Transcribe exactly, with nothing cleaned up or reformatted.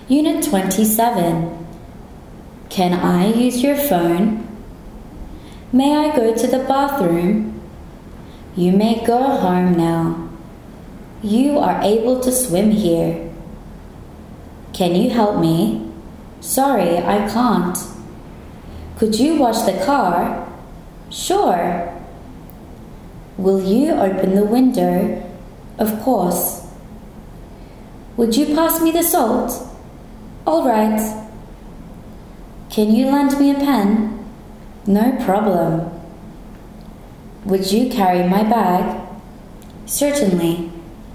Unit twenty-seven. Can I use your phone? May I go to the bathroom? You may go home now. You are able to swim here. Can you help me? Sorry, I can't. Could you wash the car? Sure. Will you open the window? Of course. Would you pass me the salt? All right. Can you lend me a pen? No problem. Would you carry my bag? Certainly.